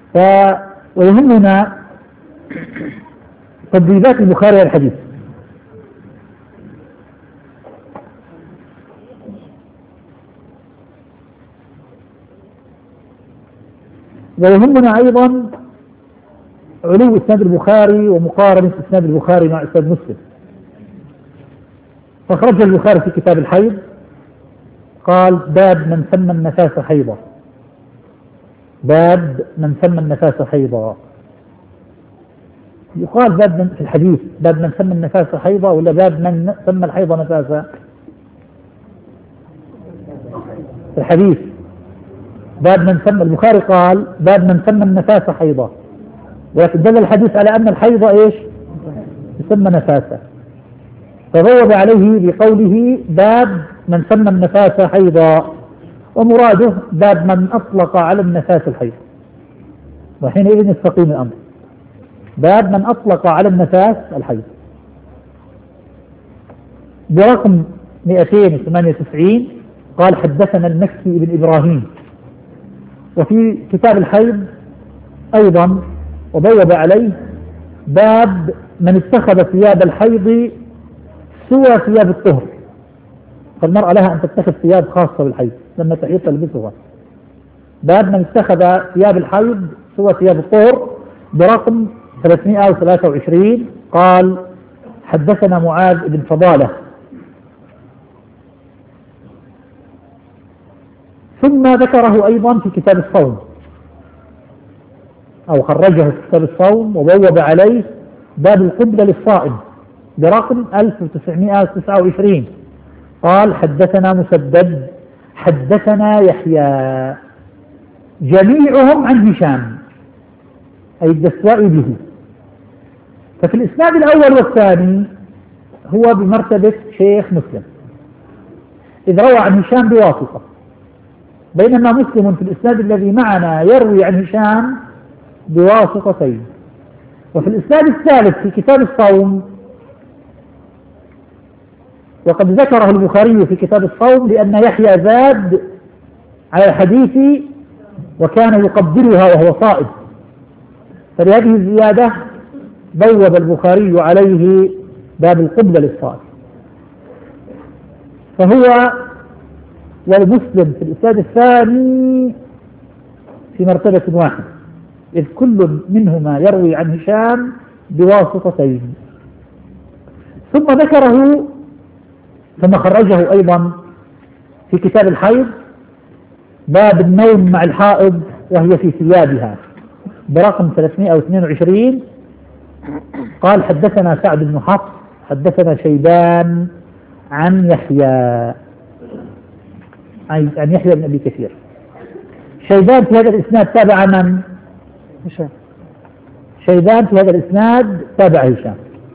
ويهمنا تبويبات البخاري الحديث. ويهمنا أيضا علو إسناد البخاري ومقارنة إسناد البخاري مع إسناد مسلم. فخرج البخاري في كتاب الحيض قال: باب من سمى النفاس حيضا. باب من سمى النفاس حيضا. يقال باب من في الحديث باب من سمى النفاس حيضا ولا باب من سمى الحيض نفاسا؟ في الحديث باب من سمى، البخاري قال باب من سمى النفاس حيضا، ولكن دل الحديث على أن الحيض إيش؟ يسمى نفاسا، فبوب عليه بقوله باب من سمى النفاس حيضا، ومراده باب من أطلق على النفاس الحيض، وحينئذ يستقيم الأمر. باب من أطلق على النفاس الحيض. برقم 298 قال: حدثنا المكي بن إبراهيم. وفي كتاب الحيض أيضا وبوب عليه باب من اتخذ ثياب الحيض سوى ثياب الطهر، فالمرأة لها أن تتخذ ثياب خاصة بالحيض لما تحيض تلبسها. باب من اتخذ ثياب الحيض سوى ثياب الطهر. برقم 323 قال: حدثنا معاذ بن فضالة. ثم ذكره أيضا في كتاب الصوم، أو خرجه في كتاب الصوم وبوب عليه باب القبلة للصائم برقم 1929 قال: حدثنا مسدد حدثنا يحيى، جميعهم عن هشام أي الدستوائي به. ففي الإسناد الأول والثاني هو بمرتبة شيخ مسلم إذ روى عن هشام بواسطة، بينما مسلم في الإسناد الذي معنا يروي عن هشام بواسطتين. وفي الإسناد الثالث في كتاب الصوم، وقد ذكره البخاري في كتاب الصوم لأن يحيى زاد على الحديث وكان يقبلها وهو صائم، فلهذه الزيادة بوب البخاري عليه باب القبلة للصائم. فهو والمسلم في الإسناد الثاني في مرتبة واحدة، إذ كل منهما يروي عن هشام بواسطتين. ثم خرجه أيضا في كتاب الحيض باب النوم مع الحائض وهي في ثيابها برقم 322 قال: حدثنا سعد بن حفص حدثنا شيبان عن يحيى بن أبي كثير. شيبان في هذا الإسناد تابع من؟ هشام. شيبان في هذا الإسناد تابع هشام.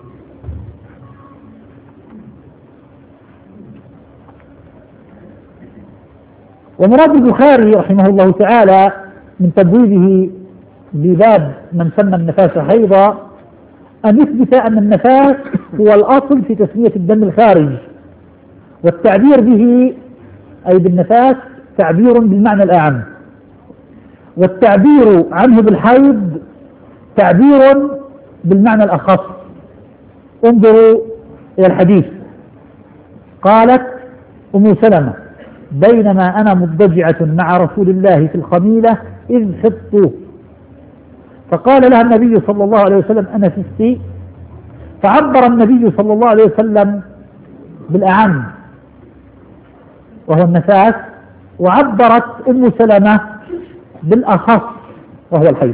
ومراد البخاري رحمه الله تعالى من تبويبه بباب من سمى النفاس حيضا أن يثبت أن النفاس هو الأصل في تسمية الدم الخارج، والتعبير به أي بالنفاس تعبير بالمعنى الأعم، والتعبير عنه بالحيض تعبير بالمعنى الأخص. انظروا إلى الحديث. قالت أم سلمة: بينما أنا مضجعة مع رسول الله في الخميلة إذ خفت، فقال لها النبي صلى الله عليه وسلم: أنا فستي، فعبر النبي صلى الله عليه وسلم بالأعم وهو النفاس، وعبرت أم سلمة بالأخص وهو الحيض.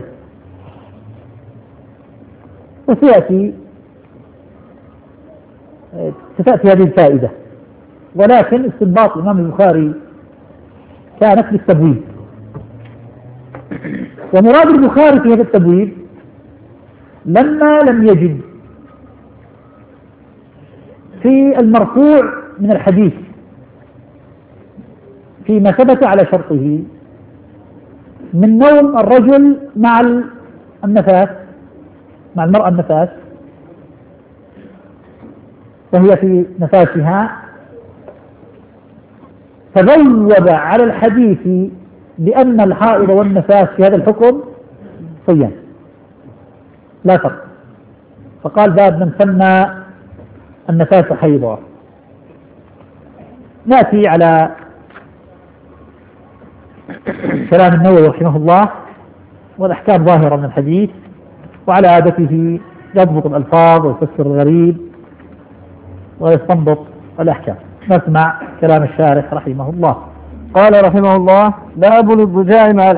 وستأتي هذه الفائدة، ولكن استنباط الإمام البخاري كانت بالتبويب. ومراد البخاري في هذا التبويب لما لم يجد في المرفوع من الحديث فيما ثبت على شرطه من نوم الرجل مع النفاس، مع المرأة النفاس وهي في نفاسها، فبوب على الحديث بأن الحائض والنفاس في هذا الحكم الصيام لا فرق. فقال باب من سمى النفاس حيضا. نأتي على كلام النووي رحمه الله، والأحكام ظاهرة من الحديث، وعلى عادته يضبط الألفاظ ويفسر الغريب ويستنبط الأحكام. نسمع كلام الشارح رحمه الله. قال رحمه الله: باب الاضطجاع مع